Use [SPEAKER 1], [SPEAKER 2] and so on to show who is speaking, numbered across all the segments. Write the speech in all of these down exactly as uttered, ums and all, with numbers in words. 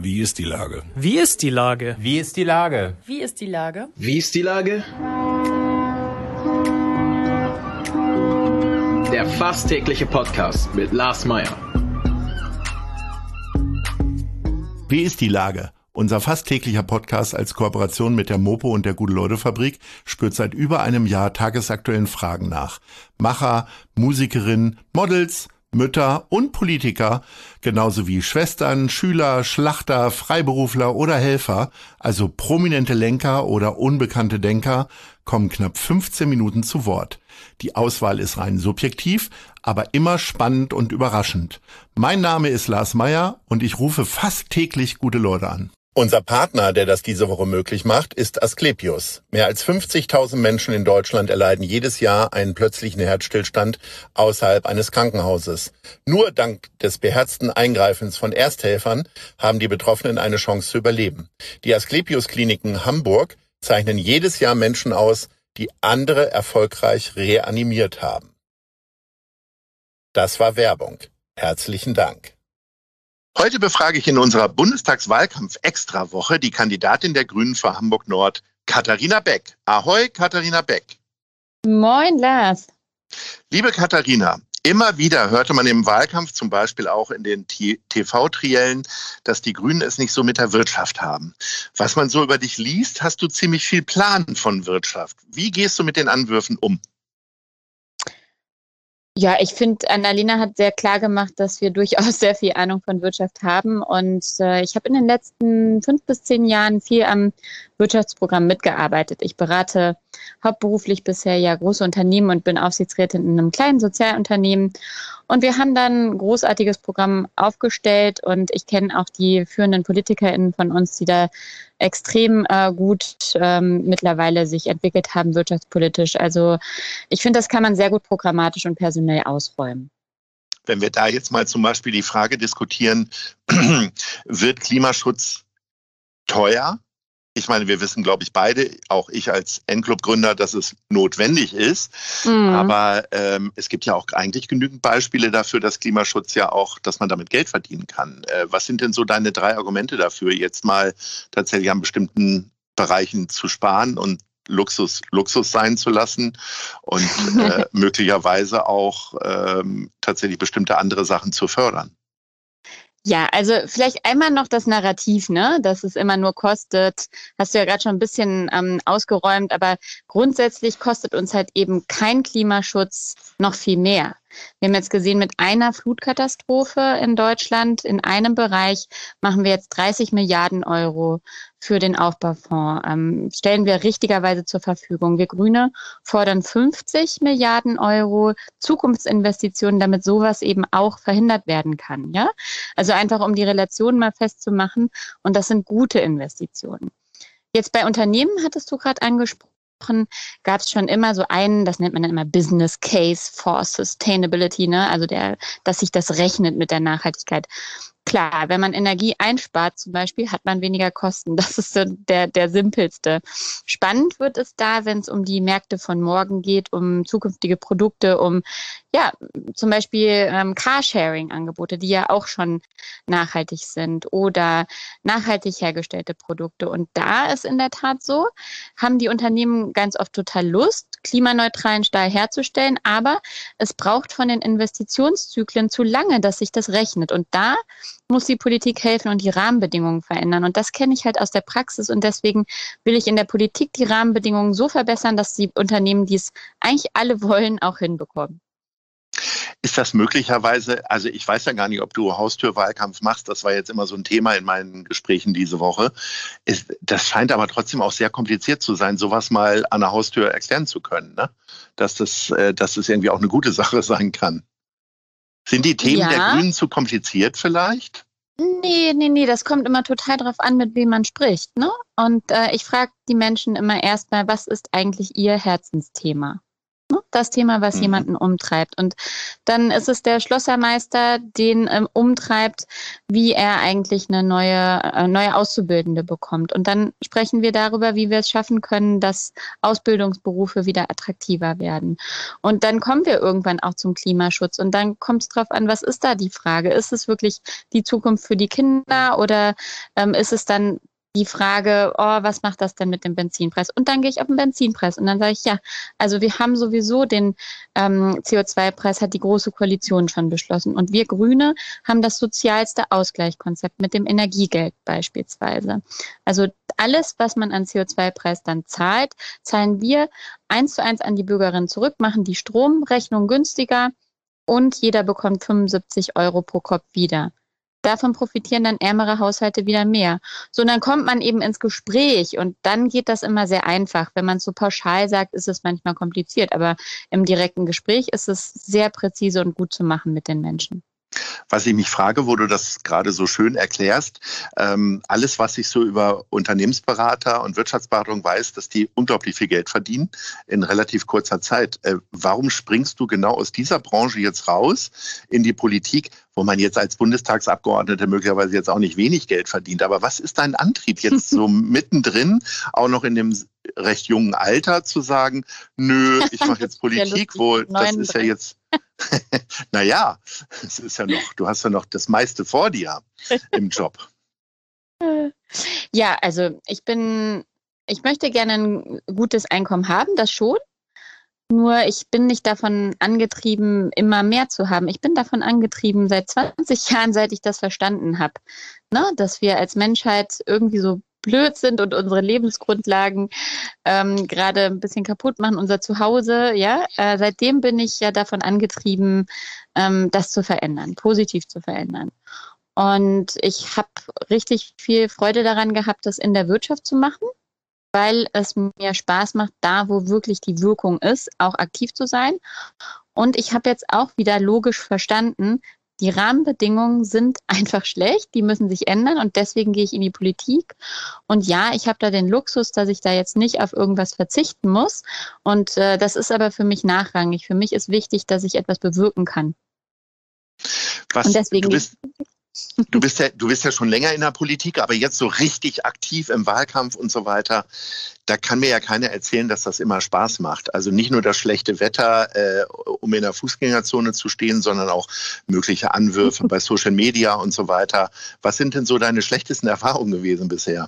[SPEAKER 1] Wie ist die Lage?
[SPEAKER 2] Wie ist die Lage?
[SPEAKER 3] Wie ist die Lage?
[SPEAKER 4] Wie ist die Lage?
[SPEAKER 5] Wie ist die Lage? Der fast tägliche Podcast mit Lars Meyer.
[SPEAKER 6] Wie ist die Lage? Unser fast täglicher Podcast als Kooperation mit der Mopo und der Gute-Leute-Fabrik spürt seit über einem Jahr tagesaktuellen Fragen nach. Macher, Musikerinnen, Models, Mütter und Politiker, genauso wie Schwestern, Schüler, Schlachter, Freiberufler oder Helfer, also prominente Lenker oder unbekannte Denker, kommen knapp fünfzehn Minuten zu Wort. Die Auswahl ist rein subjektiv, aber immer spannend und überraschend. Mein Name ist Lars Meyer und ich rufe fast täglich gute Leute an. Unser Partner, der das diese Woche möglich macht, ist Asklepios. Mehr als fünfzigtausend Menschen in Deutschland erleiden jedes Jahr einen plötzlichen Herzstillstand außerhalb eines Krankenhauses. Nur dank des beherzten Eingreifens von Ersthelfern haben die Betroffenen eine Chance zu überleben. Die Asklepios-Kliniken Hamburg zeichnen jedes Jahr Menschen aus, die andere erfolgreich reanimiert haben. Das war Werbung. Herzlichen Dank. Heute befrage ich in unserer Bundestagswahlkampf-Extrawoche die Kandidatin der Grünen für Hamburg-Nord, Katharina Beck. Ahoi, Katharina Beck.
[SPEAKER 7] Moin, Lars.
[SPEAKER 6] Liebe Katharina, immer wieder hörte man im Wahlkampf, zum Beispiel auch in den T V-Triellen, dass die Grünen es nicht so mit der Wirtschaft haben. Was man so über dich liest, hast du ziemlich viel Plan von Wirtschaft. Wie gehst du mit den Anwürfen um?
[SPEAKER 7] Ja, ich finde, Annalena hat sehr klar gemacht, dass wir durchaus sehr viel Ahnung von Wirtschaft haben. Und äh, ich habe in den letzten fünf bis zehn Jahren viel am Wirtschaftsprogramm mitgearbeitet. Ich berate hauptberuflich bisher ja große Unternehmen und bin Aufsichtsrätin in einem kleinen Sozialunternehmen. Und wir haben dann ein großartiges Programm aufgestellt und ich kenne auch die führenden PolitikerInnen von uns, die da extrem äh, gut ähm, mittlerweile sich entwickelt haben wirtschaftspolitisch. Also ich finde, das kann man sehr gut programmatisch und personell ausräumen.
[SPEAKER 6] Wenn wir da jetzt mal zum Beispiel die Frage diskutieren, wird Klimaschutz teuer? Ich meine, wir wissen, glaube ich, beide, auch ich als N-Club-Gründer, dass es notwendig ist. Mhm. Aber ähm, es gibt ja auch eigentlich genügend Beispiele dafür, dass Klimaschutz ja auch, dass man damit Geld verdienen kann. Äh, was sind denn so deine drei Argumente dafür, jetzt mal tatsächlich an bestimmten Bereichen zu sparen und Luxus Luxus sein zu lassen und äh, möglicherweise auch ähm, tatsächlich bestimmte andere Sachen zu fördern?
[SPEAKER 7] Ja, also vielleicht einmal noch das Narrativ, ne, dass es immer nur kostet, hast du ja gerade schon ein bisschen ähm, ausgeräumt, aber grundsätzlich kostet uns halt eben kein Klimaschutz noch viel mehr. Wir haben jetzt gesehen, mit einer Flutkatastrophe in Deutschland, in einem Bereich, machen wir jetzt dreißig Milliarden Euro für den Aufbaufonds, ähm, stellen wir richtigerweise zur Verfügung. Wir Grüne fordern fünfzig Milliarden Euro Zukunftsinvestitionen, damit sowas eben auch verhindert werden kann. Ja? Also einfach, um die Relation mal festzumachen. Und das sind gute Investitionen. Jetzt bei Unternehmen, hattest du gerade angesprochen, gab es schon immer so einen, das nennt man dann immer Business Case for Sustainability, ne? Also der, dass sich das rechnet mit der Nachhaltigkeit. Klar, wenn man Energie einspart zum Beispiel, hat man weniger Kosten. Das ist so der, der simpelste. Spannend wird es da, wenn es um die Märkte von morgen geht, um zukünftige Produkte, um ja zum Beispiel ähm, Carsharing-Angebote, die ja auch schon nachhaltig sind oder nachhaltig hergestellte Produkte. Und da ist in der Tat so, haben die Unternehmen ganz oft total Lust, klimaneutralen Stahl herzustellen, aber es braucht von den Investitionszyklen zu lange, dass sich das rechnet. Und da muss die Politik helfen und die Rahmenbedingungen verändern. Und das kenne ich halt aus der Praxis. Und deswegen will ich in der Politik die Rahmenbedingungen so verbessern, dass die Unternehmen, die es eigentlich alle wollen, auch hinbekommen.
[SPEAKER 6] Ist das möglicherweise, also ich weiß ja gar nicht, ob du Haustürwahlkampf machst, das war jetzt immer so ein Thema in meinen Gesprächen diese Woche. Ist, das scheint aber trotzdem auch sehr kompliziert zu sein, sowas mal an der Haustür erklären zu können, ne? Dass das, äh, dass das irgendwie auch eine gute Sache sein kann. Sind die Themen ja. der Grünen zu kompliziert vielleicht?
[SPEAKER 7] Nee, nee, nee, das kommt immer total drauf an, mit wem man spricht, ne? Und äh, ich frage die Menschen immer erstmal, was ist eigentlich ihr Herzensthema? Ne? das Thema, was
[SPEAKER 6] Mhm.
[SPEAKER 7] jemanden umtreibt. Und dann ist es der Schlossermeister, den ähm, umtreibt, wie er eigentlich eine neue, äh, neue Auszubildende bekommt. Und dann sprechen wir darüber, wie wir es schaffen können, dass Ausbildungsberufe wieder attraktiver werden. Und dann kommen wir irgendwann auch zum Klimaschutz. Und dann kommt es drauf an, was ist da die Frage? Ist es wirklich die Zukunft für die Kinder oder ähm, ist es dann die Frage, oh, was macht das denn mit dem Benzinpreis? Und dann gehe ich auf den Benzinpreis und dann sage ich, ja, also wir haben sowieso den ähm, C O zwei Preis, hat die Große Koalition schon beschlossen. Und wir Grüne haben das sozialste Ausgleichskonzept mit dem Energiegeld beispielsweise. Also alles, was man an C O zwei Preis dann zahlt, zahlen wir eins zu eins an die Bürgerinnen zurück, machen die Stromrechnung günstiger und jeder bekommt fünfundsiebzig Euro pro Kopf wieder. Davon profitieren dann ärmere Haushalte wieder mehr. So, und dann kommt man eben ins Gespräch und dann geht das immer sehr einfach. Wenn man es so pauschal sagt, ist es manchmal kompliziert, aber im direkten Gespräch ist es sehr präzise und gut zu machen mit den Menschen.
[SPEAKER 6] Was ich mich frage, wo du das gerade so schön erklärst, ähm, alles, was ich so über Unternehmensberater und Wirtschaftsberatung weiß, dass die unglaublich viel Geld verdienen in relativ kurzer Zeit. Äh, warum springst du genau aus dieser Branche jetzt raus in die Politik, wo man jetzt als Bundestagsabgeordnete möglicherweise jetzt auch nicht wenig Geld verdient? Aber was ist dein Antrieb jetzt so mittendrin, auch noch in dem recht jungen Alter zu sagen, nö, ich mache jetzt Politik, wo das ist ja jetzt... Naja, es ist ja noch, du hast ja noch das meiste vor dir im Job.
[SPEAKER 7] Ja, also ich bin, ich möchte gerne ein gutes Einkommen haben, das schon. Nur ich bin nicht davon angetrieben, immer mehr zu haben. Ich bin davon angetrieben seit zwanzig Jahren, seit ich das verstanden habe, ne, dass wir als Menschheit irgendwie so blöd sind und unsere Lebensgrundlagen ähm, gerade ein bisschen kaputt machen, unser Zuhause, ja. Äh, seitdem bin ich ja davon angetrieben, ähm, das zu verändern, positiv zu verändern. Und ich habe richtig viel Freude daran gehabt, das in der Wirtschaft zu machen, weil es mir Spaß macht, da wo wirklich die Wirkung ist, auch aktiv zu sein. Und ich habe jetzt auch wieder logisch verstanden, die Rahmenbedingungen sind einfach schlecht, die müssen sich ändern und deswegen gehe ich in die Politik. Und ja, ich habe da den Luxus, dass ich da jetzt nicht auf irgendwas verzichten muss. Und äh, das ist aber für mich nachrangig. Für mich ist wichtig, dass ich etwas bewirken kann.
[SPEAKER 6] Was,
[SPEAKER 7] und deswegen
[SPEAKER 6] du bist Du bist ja, du bist ja schon länger in der Politik, aber jetzt so richtig aktiv im Wahlkampf und so weiter. Da kann mir ja keiner erzählen, dass das immer Spaß macht. Also nicht nur das schlechte Wetter, äh, um in der Fußgängerzone zu stehen, sondern auch mögliche Anwürfe bei Social Media und so weiter. Was sind denn so deine schlechtesten Erfahrungen gewesen bisher?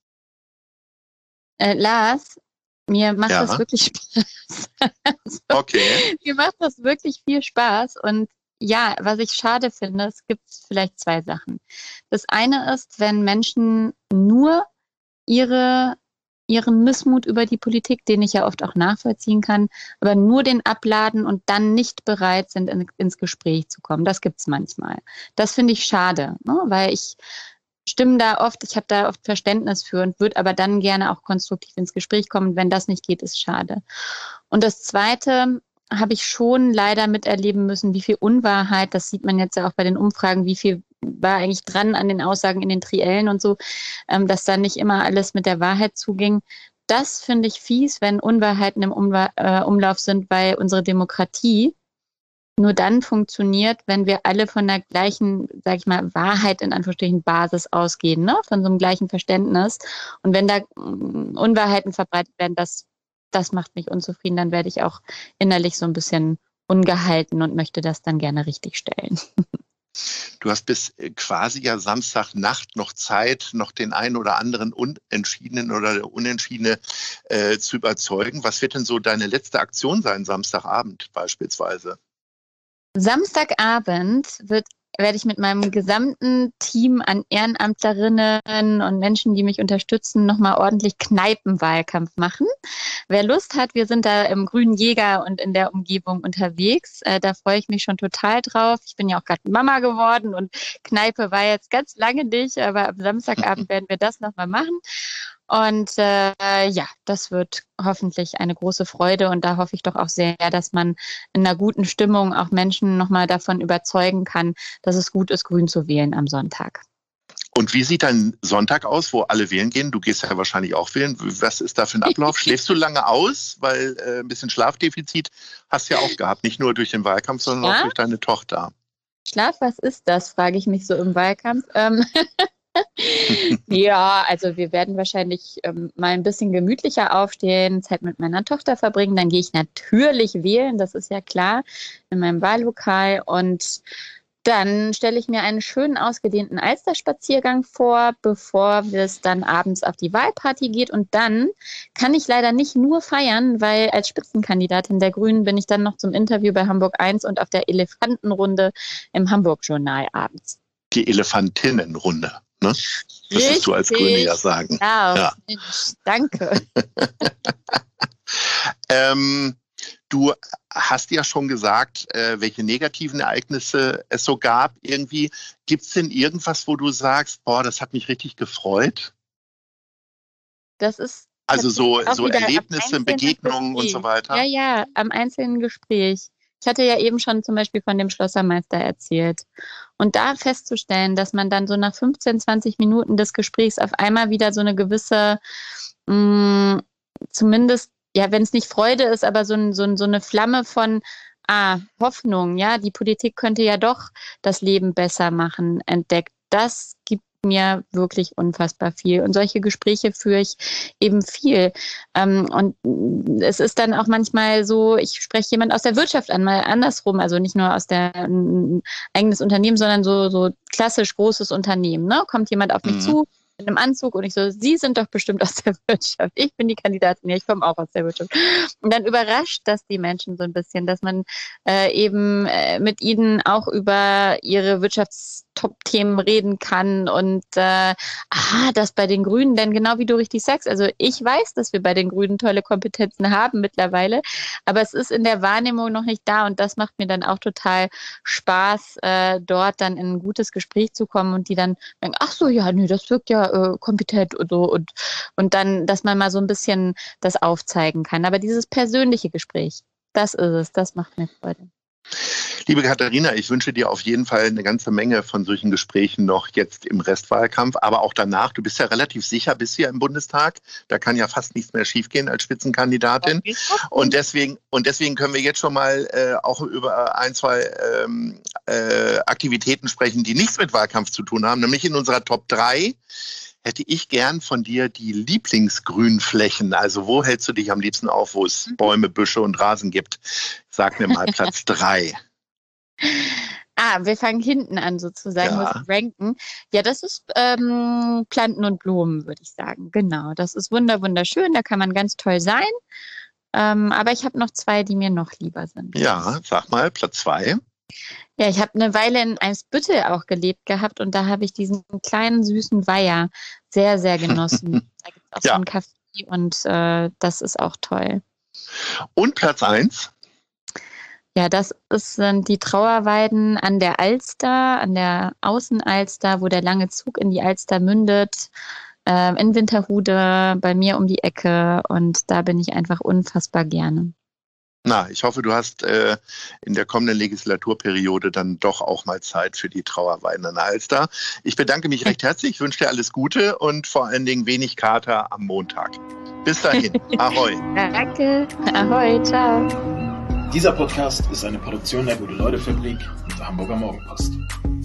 [SPEAKER 7] Äh, Lars, mir macht
[SPEAKER 6] Ja.
[SPEAKER 7] das wirklich Spaß. Also,
[SPEAKER 6] Okay.
[SPEAKER 7] mir macht das wirklich viel Spaß und ja, was ich schade finde, es gibt vielleicht zwei Sachen. Das eine ist, wenn Menschen nur ihre, ihren Missmut über die Politik, den ich ja oft auch nachvollziehen kann, aber nur den abladen und dann nicht bereit sind, in, ins Gespräch zu kommen. Das gibt's manchmal. Das finde ich schade, ne? Weil ich stimme da oft, ich habe da oft Verständnis für und würde aber dann gerne auch konstruktiv ins Gespräch kommen. Wenn das nicht geht, ist schade. Und das Zweite, habe ich schon leider miterleben müssen, wie viel Unwahrheit, das sieht man jetzt ja auch bei den Umfragen, wie viel war eigentlich dran an den Aussagen in den Triellen und so, ähm, dass da nicht immer alles mit der Wahrheit zuging. Das finde ich fies, wenn Unwahrheiten im Umla- äh, Umlauf sind, weil unsere Demokratie nur dann funktioniert, wenn wir alle von der gleichen, sag ich mal, Wahrheit in Anführungsstrichen Basis ausgehen, ne? Von so einem gleichen Verständnis. Und wenn da mm, Unwahrheiten verbreitet werden, das Das macht mich unzufrieden, dann werde ich auch innerlich so ein bisschen ungehalten und möchte das dann gerne richtigstellen.
[SPEAKER 6] Du hast bis quasi ja Samstagnacht noch Zeit, noch den einen oder anderen Unentschiedenen oder Unentschiedene äh, zu überzeugen. Was wird denn so deine letzte Aktion sein, Samstagabend beispielsweise?
[SPEAKER 7] Samstagabend wird werde ich mit meinem gesamten Team an Ehrenamtlerinnen und Menschen, die mich unterstützen, nochmal ordentlich Kneipenwahlkampf machen. Wer Lust hat, wir sind da im Grünen Jäger und in der Umgebung unterwegs. Äh, da freue ich mich schon total drauf. Ich bin ja auch gerade Mama geworden und Kneipe war jetzt ganz lange nicht, aber am Samstagabend werden wir das nochmal machen. Und äh, ja, das wird hoffentlich eine große Freude und da hoffe ich doch auch sehr, dass man in einer guten Stimmung auch Menschen nochmal davon überzeugen kann, dass es gut ist, grün zu wählen am Sonntag.
[SPEAKER 6] Und wie sieht dein Sonntag aus, wo alle wählen gehen? Du gehst ja wahrscheinlich auch wählen. Was ist da für ein Ablauf? Schläfst du lange aus? Weil äh, ein bisschen Schlafdefizit hast du ja auch gehabt. Nicht nur durch den Wahlkampf, sondern ja? auch durch deine Tochter.
[SPEAKER 7] Schlaf, was ist das, frage ich mich so im Wahlkampf. Ähm ja, also wir werden wahrscheinlich ähm, mal ein bisschen gemütlicher aufstehen, Zeit mit meiner Tochter verbringen. Dann gehe ich natürlich wählen, das ist ja klar, in meinem Wahllokal. Und dann stelle ich mir einen schönen ausgedehnten Alsterspaziergang vor, bevor es dann abends auf die Wahlparty geht. Und dann kann ich leider nicht nur feiern, weil als Spitzenkandidatin der Grünen bin ich dann noch zum Interview bei Hamburg eins und auf der Elefantenrunde im Hamburg-Journal abends.
[SPEAKER 6] Die Elefantinnenrunde, ne? Das wirst du als Grüne ja sagen.
[SPEAKER 7] Ja, ja. Mensch, danke.
[SPEAKER 6] ähm, du hast ja schon gesagt, äh, welche negativen Ereignisse es so gab. Irgendwie, gibt es denn irgendwas, wo du sagst, boah, das hat mich richtig gefreut?
[SPEAKER 7] Das ist
[SPEAKER 6] also so, so Erlebnisse, Begegnungen Gespräch. Und so weiter?
[SPEAKER 7] Ja, ja, am einzelnen Gespräch. Ich hatte ja eben schon zum Beispiel von dem Schlossermeister erzählt. Und da festzustellen, dass man dann so nach fünfzehn, zwanzig Minuten des Gesprächs auf einmal wieder so eine gewisse, mh, zumindest, ja, wenn es nicht Freude ist, aber so, ein, so, ein, so eine Flamme von ah, Hoffnung, ja, die Politik könnte ja doch das Leben besser machen, entdeckt. Das gibt mir wirklich unfassbar viel. Und solche Gespräche führe ich eben viel. Ähm, und es ist dann auch manchmal so, ich spreche jemand aus der Wirtschaft an, mal andersrum, also nicht nur aus der ein eigenes Unternehmen, sondern so, so klassisch großes Unternehmen. Ne? Kommt jemand auf mich mhm. zu, mit einem Anzug und ich so, Sie sind doch bestimmt aus der Wirtschaft. Ich bin die Kandidatin, ja, ich komme auch aus der Wirtschaft. Und dann überrascht das die Menschen so ein bisschen, dass man äh, eben äh, mit ihnen auch über ihre Wirtschaftstop-Themen reden kann und äh, ah, das bei den Grünen, denn genau wie du richtig sagst, also ich weiß, dass wir bei den Grünen tolle Kompetenzen haben mittlerweile, aber es ist in der Wahrnehmung noch nicht da und das macht mir dann auch total Spaß, äh, dort dann in ein gutes Gespräch zu kommen und die dann denken, ach so, ja, nee, das wirkt ja äh, kompetent und so und, und dann, dass man mal so ein bisschen das aufzeigen kann. Aber dieses persönliche Gespräch, das ist es, das macht mir Freude.
[SPEAKER 6] Liebe Katharina, ich wünsche dir auf jeden Fall eine ganze Menge von solchen Gesprächen noch jetzt im Restwahlkampf, aber auch danach. Du bist ja relativ sicher, bist hier im Bundestag. Da kann ja fast nichts mehr schiefgehen als Spitzenkandidatin. Und deswegen, und deswegen können wir jetzt schon mal äh, auch über ein, zwei ähm, äh, Aktivitäten sprechen, die nichts mit Wahlkampf zu tun haben, nämlich in unserer Top drei. Hätte ich gern von dir die Lieblingsgrünflächen. Also wo hältst du dich am liebsten auf, wo es Bäume, Büsche und Rasen gibt? Sag mir mal Platz drei.
[SPEAKER 7] Ah, wir fangen hinten an sozusagen,
[SPEAKER 6] Ja.
[SPEAKER 7] muss ich ranken. Ja, das ist ähm, Planten und Blumen, würde ich sagen. Genau, das ist wunder wunderschön, da kann man ganz toll sein. Ähm, aber ich habe noch zwei, die mir noch lieber sind.
[SPEAKER 6] Ja, sag mal, Platz zwei.
[SPEAKER 7] Ja, ich habe eine Weile in Eimsbüttel auch gelebt gehabt und da habe ich diesen kleinen süßen Weiher sehr, sehr genossen. Da gibt es auch
[SPEAKER 6] Ja.
[SPEAKER 7] so einen Café und äh, das ist auch toll.
[SPEAKER 6] Und Platz eins.
[SPEAKER 7] Ja, das ist, sind die Trauerweiden an der Alster, an der Außenalster, wo der lange Zug in die Alster mündet, äh, in Winterhude, bei mir um die Ecke und da bin ich einfach unfassbar gerne.
[SPEAKER 6] Na, ich hoffe, du hast äh, in der kommenden Legislaturperiode dann doch auch mal Zeit für die Trauerweiden an der Alster. Ich bedanke mich recht herzlich, ich wünsche dir alles Gute und vor allen Dingen wenig Kater am Montag. Bis dahin, ahoi.
[SPEAKER 7] Danke, ahoi, ciao.
[SPEAKER 5] Dieser Podcast ist eine Produktion der Gute-Leute-Fabrik und der Hamburger Morgenpost.